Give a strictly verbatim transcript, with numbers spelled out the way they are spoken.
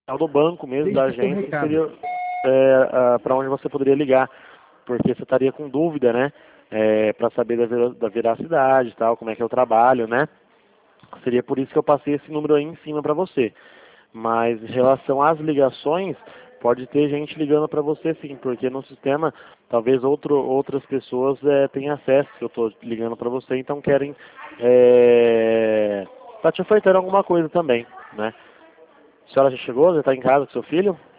do banco mesmo, da Deixa seu agência, que recado. seria é, para onde você poderia ligar, porque você estaria com dúvida, né? É, para saber da, vera- da veracidade e tal, como é que é o trabalho, né? Seria por isso que eu passei esse número aí em cima para você. Mas em relação às ligações, pode ter gente ligando para você sim, porque no sistema talvez outro, outras pessoas é, tenham acesso, que eu estou ligando para você, então querem é, tá te ofertando alguma coisa também, né? A senhora já chegou? Já está em casa com seu filho?